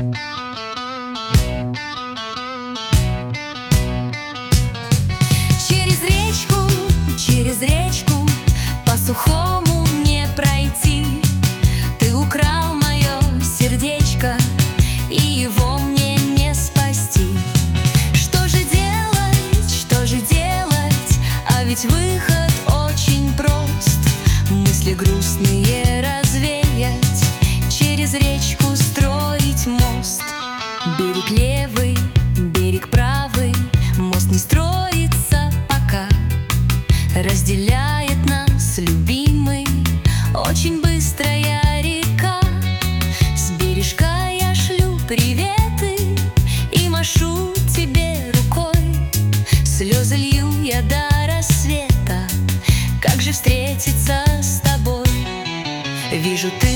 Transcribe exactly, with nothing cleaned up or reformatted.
Через речку, через речку по сухому мне пройти. Ты украл мое сердечко, и его мне не спасти. Что же делать, что же делать? А ведь выход очень прост. Мысли грустные развеять, через речку строить мост. Берег левый, берег правый, мост не строится пока. Разделяет нас любимый очень быстрая река. С бережка я шлю приветы и машу тебе рукой. Слезы лью я до рассвета, как же встретиться с тобой? Вижу, ты